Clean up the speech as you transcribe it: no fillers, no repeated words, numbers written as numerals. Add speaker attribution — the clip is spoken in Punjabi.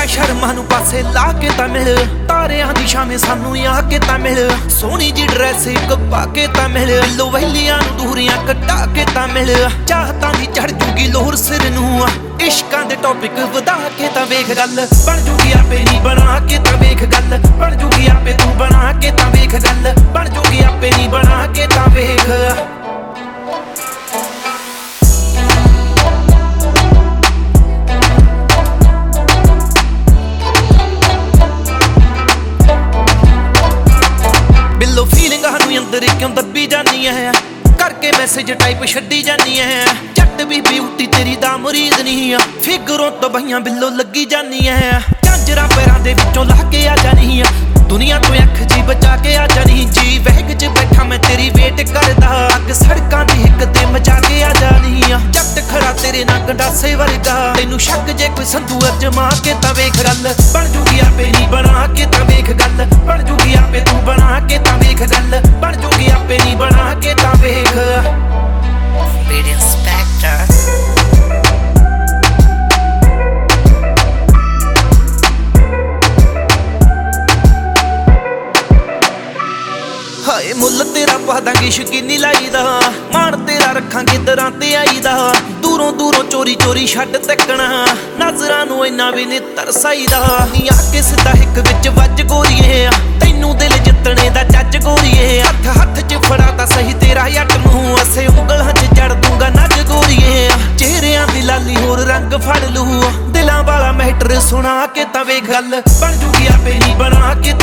Speaker 1: ਸ਼ਰਮਾਂ ਨੂੰ ਪਾਸੇ ਲਾ ਕੇ ਤਾਂ ਮਿਲ, ਤਾਰਿਆਂ ਦੀ ਛਾਵੇਂ ਸਾਨੂੰ ਆ ਕੇ ਤਾਂ ਮਿਲ, ਸੋਹਣੀ ਜੀ ਡਰੈਸ ਇੱਕ ਪਾ ਕੇ ਤਾਂ ਮਿਲ, ਲੋਵੈਲੀਆਂ ਨੂੰ ਦੂਰੀਆਂ ਕਟਾ ਕੇ ਤਾਂ ਮਿਲ, ਚਾਹਤਾਂ ਦੀ ਚੜ ਜੂਗੀ ਲੋਰ ਸਿਰ ਨੂੰ, ਇਸ਼ਕਾਂ ਦੇ ਟੌਪਿਕ ਵਧਾ ਕੇ ਤਾਂ ਵੇਖ ਗੱਲ, ਬਣ ਜੂਗੀ ਆਪੇ ਨੀ ਬਣਾ ਕੇ ਤਾਂ ਵੇਖ ਗੱਲ, ਬਣ ਜੂਗੀ ਆਪੇ ਤੂੰ ਬਣਾ ਕੇ ਤਾਂ ਵੇਖ ਗੱਲ, ਬਣ ਜੂਗੀ ਆਪੇ ਨੀ ਬਣਾ ਕੇ ਤਾਂ ਵੇਖ। ਬਿੱਲੋ ਫੀਲਿੰਗਾਂ ਨੂੰ ਅੰਦਰ ਕਿਉਂ ਦੱਬੀ ਜਾਨੀ ਐ, ਕਰਕੇ ਮੈਸੇਜ ਟਾਈਪ ਛੱਡੀ ਜਾਨੀ ਐ, ਜੱਟ ਵੀ ਬਿਊਟੀ ਤੇਰੀ ਦਾ ਮੁਰੀਦ ਨਹੀਂ ਆ, ਫਿਗਰੋਂ ਤੋਂ ਬਈਆਂ ਬਿੱਲੋ ਲੱਗੀ ਜਾਨੀ ਐ, ਝਾਂਜਰਾਂ ਪੈਰਾਂ ਦੇ ਵਿੱਚੋਂ ਲਾ ਕੇ ਆ ਜਾਨੀ ਆ, ਦੁਨੀਆ ਤੋਂ ਅੱਖ ਜੀ ਬਚਾ ਕੇ ਆ ਜਾਨੀ, ਜੀ ਵਹਿਗ ਚ ਬੈਠਾ ਮੈਂ ਤੇਰੀ ਵੇਟ ਕਰਦਾ, ਅੱਗ ਸੜਕਾਂ ਦੀ ਹਿੱਕ ਤੇ ਮਚਾ ਕੇ ਆ ਜਾਨੀ ਆ, ਜੱਟ ਖੜਾ ਤੇਰੇ ਨਾਲ ਗੰਡਾਸੇ ਵਰਗਾ, ਤੈਨੂੰ ਸ਼ੱਕ ਜੇ ਕੋਈ ਸੰਧੂ ਅਜਮਾ ਕੇ ਤਾਂ ਵੇਖ ਗੱਲ, ਬਣ ਜੂਗੀ ਆਪੇ ਨੀ ਬਣਾ ਕੇ ਤਾਂ ਵੇਖ ਗੱਲ, ਬਣ ਜੂਗੀ ਆਪੇ ਤੂੰ ਬਣਾ ਕੇ ਤਾਂ ਵੇਖ ਗੱਲ, ਬਣ ਜੂਗੀ ਆਪੇ ਨੀ ਬਣਾ ਕੇ ਤਾਂ ਵੇਖ।
Speaker 2: Beat Inspector.
Speaker 1: ਹਾਏ ਮੁੱਲ ਤੇਰਾ ਪਾਦਾਂਗੇ ਸ਼ਕੀਨੀ ਲਾਈਦਾ, ਮਾਣ ਤੇਰਾ ਰੱਖਾਂਗੇ ਦਰਾਂ ਤੇ ਆਈਦਾ, ਦੂਰੋਂ ਦੂਰੋਂ ਚੋਰੀ ਚੋਰੀ ਛੱਡ ਤੱਕਣਾ, ਨਜ਼ਰਾਂ ਨੂੰ ਇੰਨਾ ਵੀ ਨੀ ਤਰਸਾਈਦਾ, ਨੀ ਆ ਕੇ ਸਿੱਧਾ ਹਿੱਕ ਵਿੱਚ ਵੱਜ ਗੋਰੀਏ, ਤੈਨੂੰ ਦਿਲ ਜਿੱਤਣੇ ਦਾ ਜੱਜ ਗੋਰੀਏ, ਹੱਥ ਹੱਥ ਚ ਫੜਾ ਤਾਂ ਸਹੀ ਤੇਰਾ ਜੱਟ ਨੂੰ, ਅਸੇ ਉਂਗਲਾਂ ਚ ਜੜ ਦੂੰਗਾ ਨੱਜ ਗੋਰੀਏ, ਚਿਹਰਿਆਂ ਦੀ ਲਾਲੀ ਹੋਰ ਰੰਗ ਫੜ ਲੂ, ਦਿਲਾਂ ਵਾਲਾ ਮੈਟਰ ਸੁਣਾ ਕੇ ਤਾਂ ਵੇਖ ਗੱਲ, ਬਣ ਜੂਗੀ ਆਪੇ ਨੀ ਬਣਾ ਕੇ